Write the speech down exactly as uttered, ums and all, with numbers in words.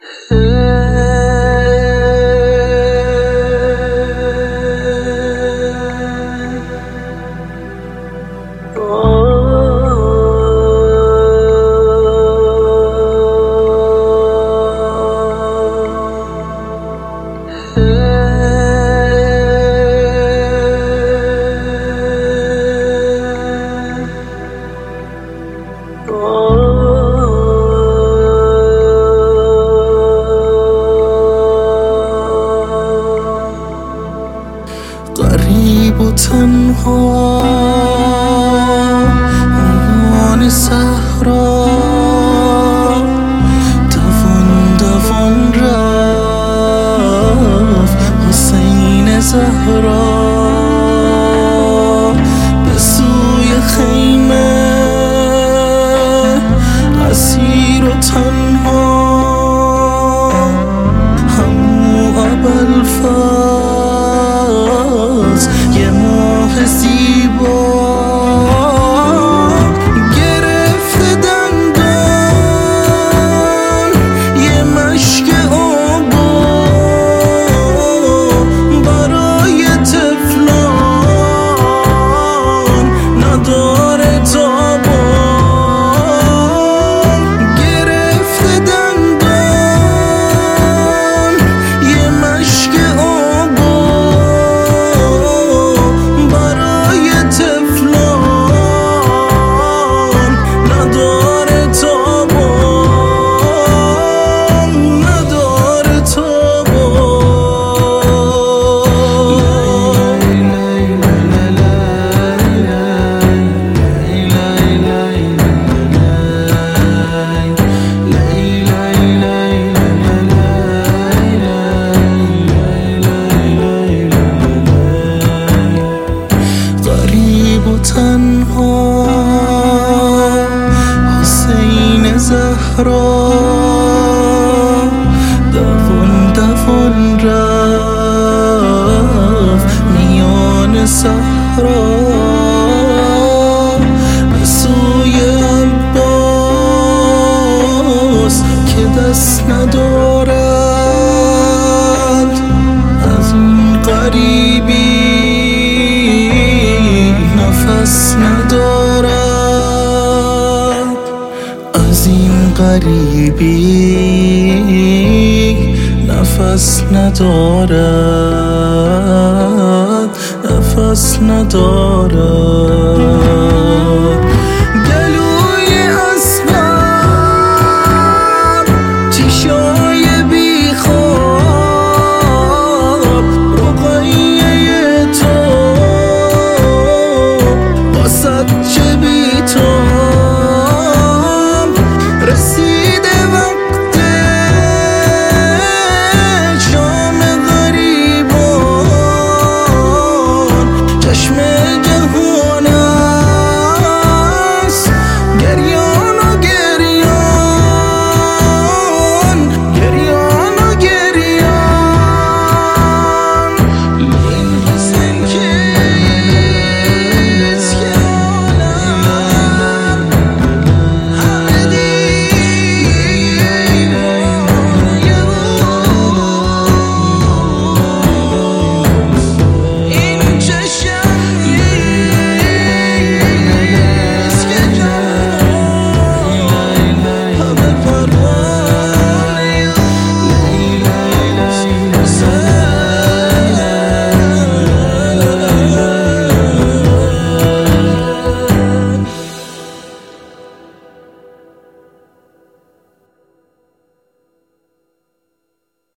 غریب و تنها میان صحرا، دوان دوان رفت حسین زهرا به سوی خیمه، اسیر و تنها همو ابوالفضل یه ماه زیبا گرفته دندان، یه مشک آبا برای تفلان نداره تابا، گرفته دندان یه مشک آبا برای تفلان نداره تابا، نداره تابا. غریب و تنها حسین زهرا دوان دوان رفت میان صحرا به سوی عباس که دست ندارد از این غریبی، نفس ندارد از این غریبی، نفس ندارد، نفس ندارد.